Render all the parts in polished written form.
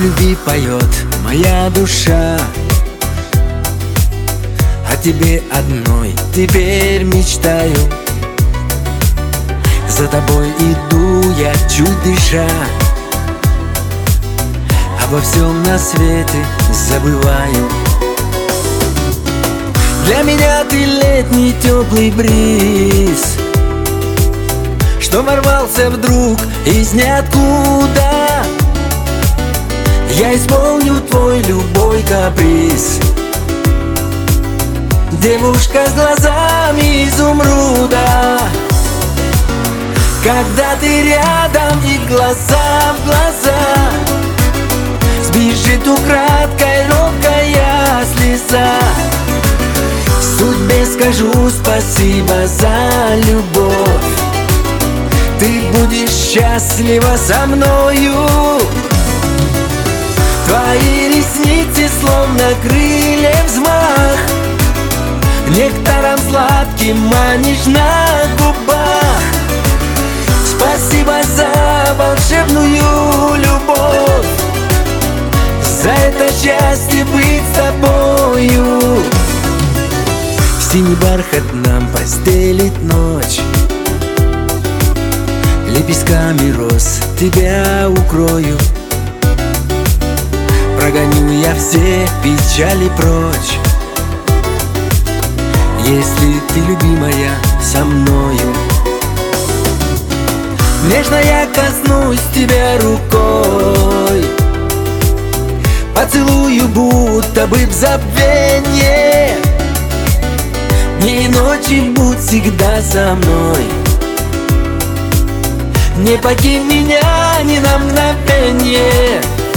любви поет моя душа. О тебе одной теперь мечтаю. За тобой иду я, чуть дыша. Обо всем на свете забываю. Для меня ты летний теплый бриз, что ворвался вдруг из ниоткуда. Я исполню твой любой каприз. Девушка с глазами изумруда, когда ты рядом и глаза в глаза, сбежит украдкой робкая слеза. Судьбе скажу спасибо за любовь. Ты будешь счастлива со мною. Твои ресницы словно крылья взмах, нектаром сладким манишь на губах. Спасибо за волшебную любовь, за это счастье быть с тобою. Синий бархат нам постелит ночь, лепестками роз тебя укрою. Прогоню я все печали прочь, если ты, любимая, со мною. Нежно я коснусь тебя рукой, поцелую, будто бы в забвенье. Дни и ночи будь всегда со мной. Не покинь меня ни на мгновенье.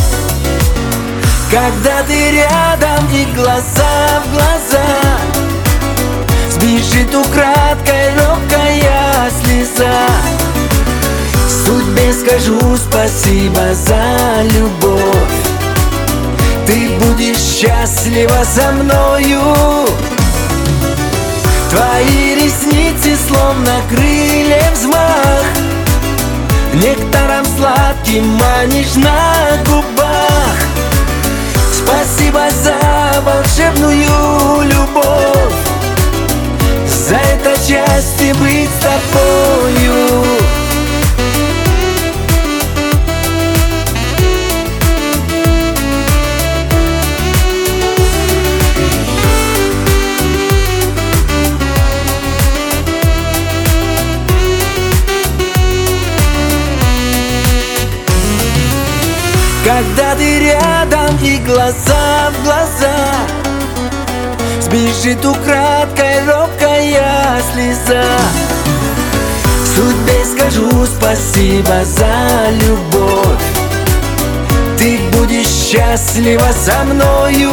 Когда ты рядом и глаза в глаза, сбежит украдкой робкая слеза. Судьбе скажу спасибо за любовь. Ты будешь счастлива со мною. Твои ресницы словно крылья взмах, нектаром сладким манишь на губах. Спасибо за волшебную любовь, за это счастье быть с тобою. Когда ты рядом и глаза в глаза, сбежит украдкой робкая слеза. Судьбе скажу спасибо за любовь. Ты будешь счастлива со мною.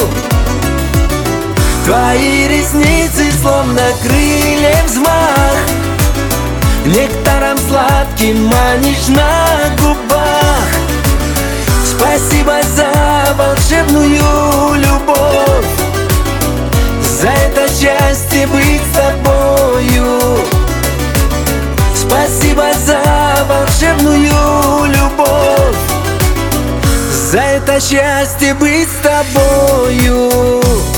Твои ресницы словно крылья взмах, нектаром сладким манишь на губах. Спасибо за волшебную любовь, за это счастье быть с тобою. Спасибо за волшебную любовь, за это счастье быть с тобою.